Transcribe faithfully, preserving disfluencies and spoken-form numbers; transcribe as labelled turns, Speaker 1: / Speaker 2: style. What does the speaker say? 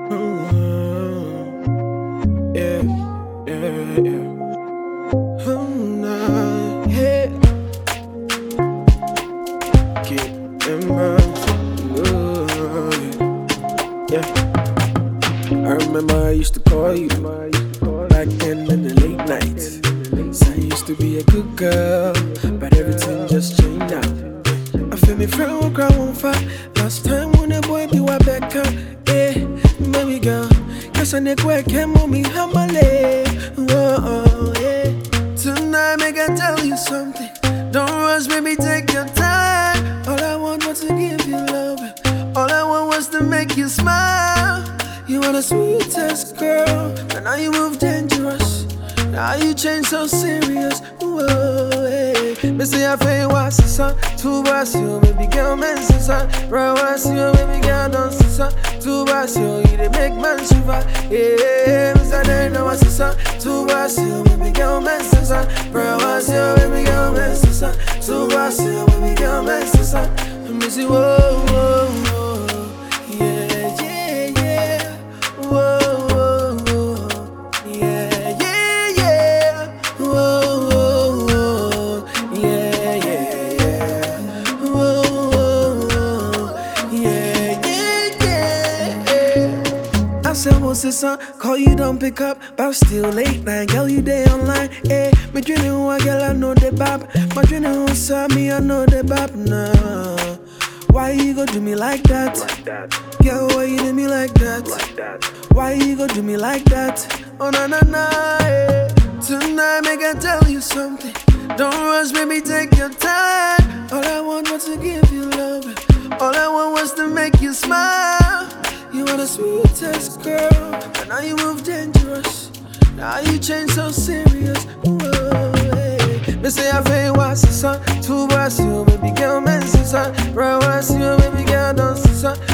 Speaker 1: Mm, yeah, yeah, yeah. Mm, nah, yeah. Keep in mind, yeah. I remember I used to call you back then in the late nights. Say I used to be a good girl, but everything just changed now. I feel me friend will cry on fire. Last time when the boy be wa back up, yeah, baby girl. Cause I need work came on me, humble, whoa, yeah. Tonight, make I tell you something. Don't rush, baby, take your time. All I want was to give you love. All I want was to make you smile. You are the sweetest girl, and now you move dangerous. Now you change so serious. Whoa, hey. Me say I feel what's the sun. Two bars you, baby girl, man, son. Right, what's you, baby girl, don't see son. Two bars you, you they make man shiver. Yeah, me say they know what's the sun. Two bars you, baby girl, man, son. Right, what's you, baby girl, man, son. Two bars you, baby girl, man, son. Me say whoa, whoa, whoa, yeah, yeah, yeah. Whoa, whoa, whoa, yeah, yeah, yeah. Whoa, whoa, whoa, yeah, yeah, yeah. Whoa, whoa, whoa, yeah, yeah, yeah. I said, what's this son? Call you, don't pick up, but still late night. Girl, you day online, eh? Me dreaming who I girl, I know the bop. My dreaming who saw me, I know the bop now. Why you go do me like that? Like that. Girl, why you do me like that? Like that. Why you go do me like that? Oh na na na, yeah. Tonight, make I tell you something. Don't rush, baby, take your time. All I want was to give you love. All I want was to make you smile. You are the sweetest girl, and now you move dangerous. Now you change so serious. Whoa, hey. Me say I feel what's the sun. Two bars you, baby girl, man, son. Right, what's you, baby girl, don't see son.